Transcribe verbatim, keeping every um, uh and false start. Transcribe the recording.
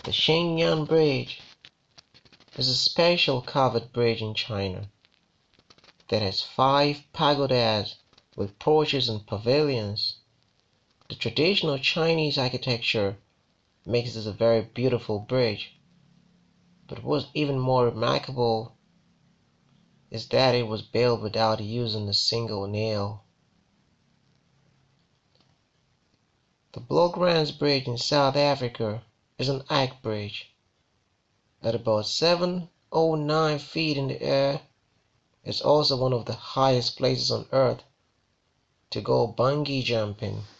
The Shenyang Bridge is a special covered bridge in China that has five pagodas with porches and pavilions. The traditional Chinese architecture makes this a very beautiful bridge, but what's even more remarkable is that it was built without using a single nail. The Blokrands Bridge in South Africa is an arch bridge. At about seven hundred nine feet in the air, it's also one of the highest places on Earth to go bungee jumping.